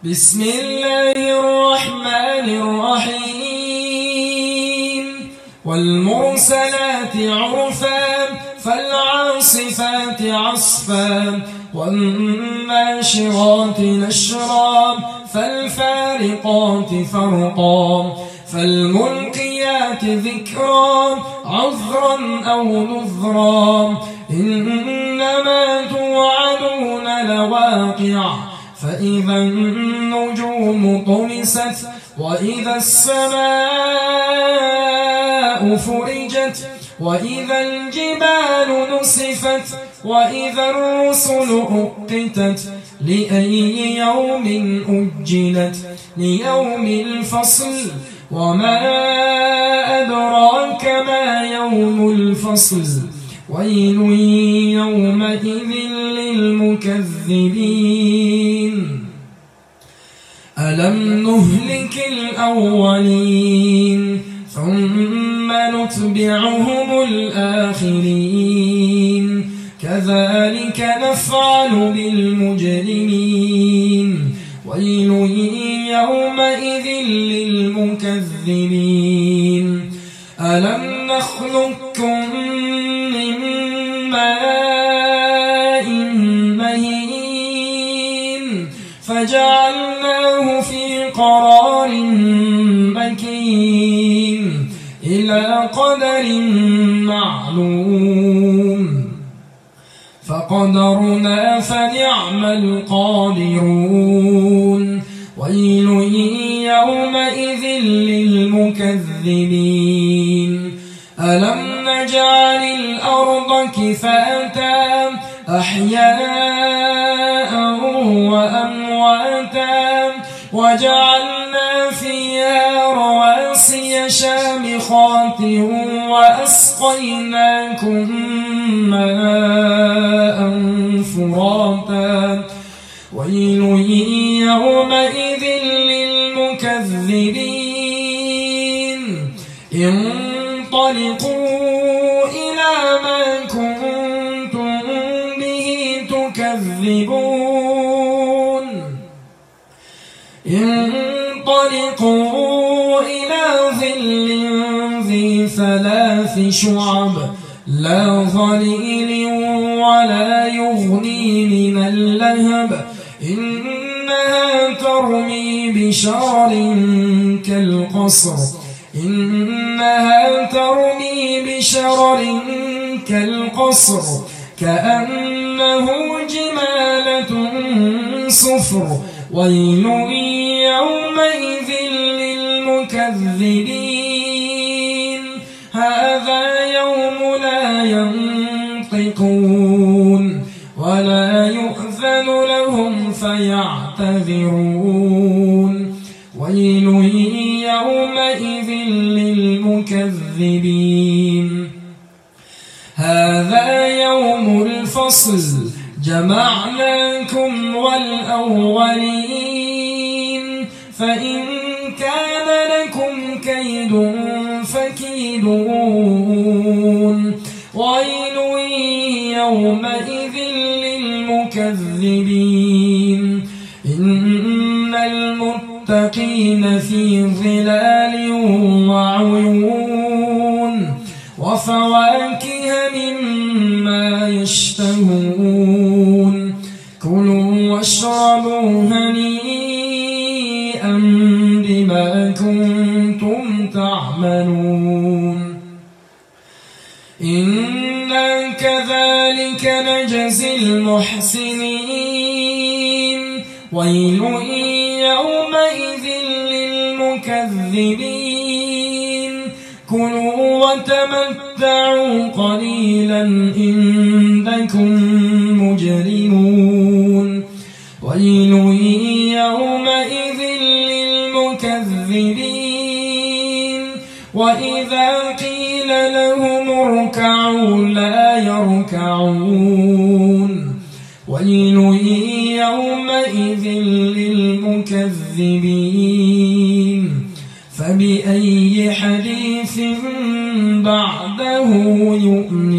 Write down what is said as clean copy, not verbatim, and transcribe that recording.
بسم الله الرحمن الرحيم والمرسلات عرفا فالعاصفات عصفا والناشرات نشرا فالفارقات فرقا فالملقيات ذكرا عذرا أو نذرا إنما توعدون لواقع فإذا النجوم طمست وإذا السماء فرجت وإذا الجبال نسفت وإذا الرسل أقتت لأي يوم أجلت ليوم الفصل وما أدراك ما يوم الفصل ويل يومئذ للمكذبين ألم نهلك الأولين ثم نتبعهم الآخرين كذلك نفعل بالمجرمين ويل يومئذ للمكذبين ألم نخلقكم من ماء مهين فجعلناه في قرار مكين إلى قدر معلوم فقدرنا فنعم القادرون ويل يومئذ للمكذبين ألم نجعل الأرض كفاتا أحياء وأمواتا وجعلنا فيها رواسي شامخات وأسقيناكم ماء فراتا ويل يومئذ للمكذبين انطلقوا إلى ما كنتم به تكذبون انطلقوا إلى ظل ذي ثلاث شعب لا ظليل ولا يغني من اللهب إنها ترمي بشرر كالقصر إنها ترمي بشرر كالقصر كأنه جمالة صفر ويل يومئذ للمكذبين هذا يوم لا ينطقون ولا يؤذن لهم فيعتذرون ويل يومئذ للمكذبين هذا يوم الفصل جمعناكم والأولين فإن كان لكم كيد فكيدون ويل يومئذ للمكذبين إن المتقين في ظلال وعيون وفواكه مما يشتهون كلوا واشربوا هنيئا بما كنتم تعملون إنا كذلك نجزي المحسنين ويل يومئذ للمكذبين كلوا وتمتعوا قليلا إنكم مجرمون ويل يومئذ للمكذبين وإذا قيل لهم اركعوا لا يركعون ويل يومئذ للمكذبين فبأي حديث بعده يؤمنون